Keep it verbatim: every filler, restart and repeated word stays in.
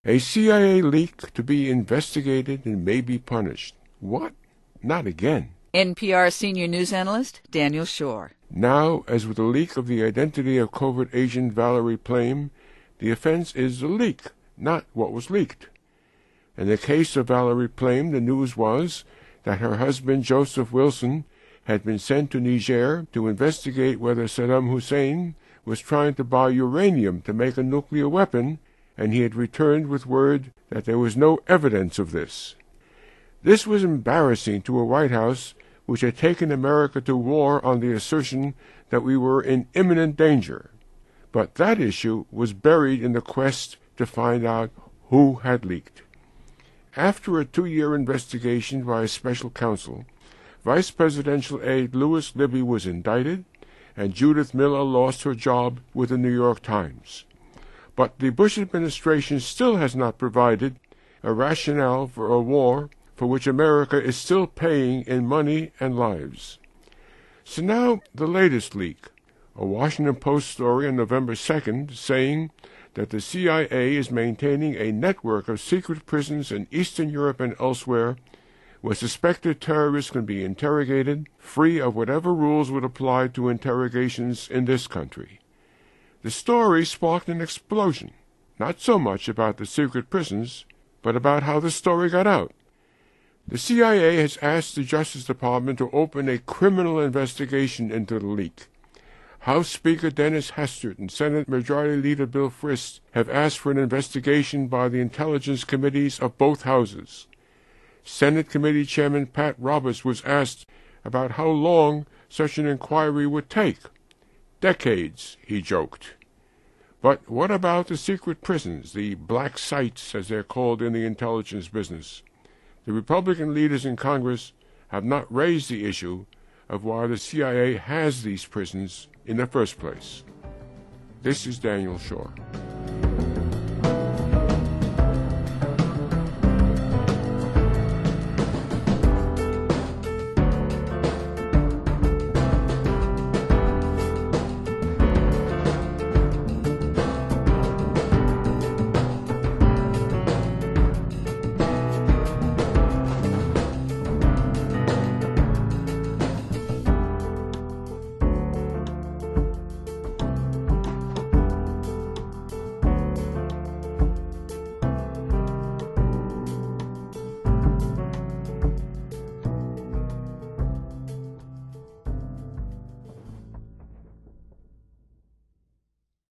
A C I A leak to be investigated and may be punished. What? Not again. N P R senior news analyst Daniel Schorr. Now, as with the leak of the identity of covert agent Valerie Plame, the offense is the leak, not what was leaked. In the case of Valerie Plame, the news was that her husband Joseph Wilson had been sent to Niger to investigate whether Saddam Hussein was trying to buy uranium to make a nuclear weapon, and he had returned with word that there was no evidence of this. This was embarrassing to a White House which had taken America to war on the assertion that we were in imminent danger. But that issue was buried in the quest to find out who had leaked. After a two-year investigation by a special counsel, Vice Presidential aide Louis Libby was indicted, and Judith Miller lost her job with the New York Times. But the Bush administration still has not provided a rationale for a war for which America is still paying in money and lives. So now the latest leak, a Washington Post story on November second saying that the C I A is maintaining a network of secret prisons in Eastern Europe and elsewhere where suspected terrorists can be interrogated, free of whatever rules would apply to interrogations in this country. The story sparked an explosion, not so much about the secret prisons, but about how the story got out. The C I A has asked the Justice Department to open a criminal investigation into the leak. House Speaker Dennis Hastert and Senate Majority Leader Bill Frist have asked for an investigation by the intelligence committees of both houses. Senate Committee Chairman Pat Roberts was asked about how long such an inquiry would take. Decades, he joked. But what about the secret prisons, the black sites as they're called in the intelligence business? The Republican leaders in Congress have not raised the issue of why the C I A has these prisons in the first place. This is Daniel Schorr.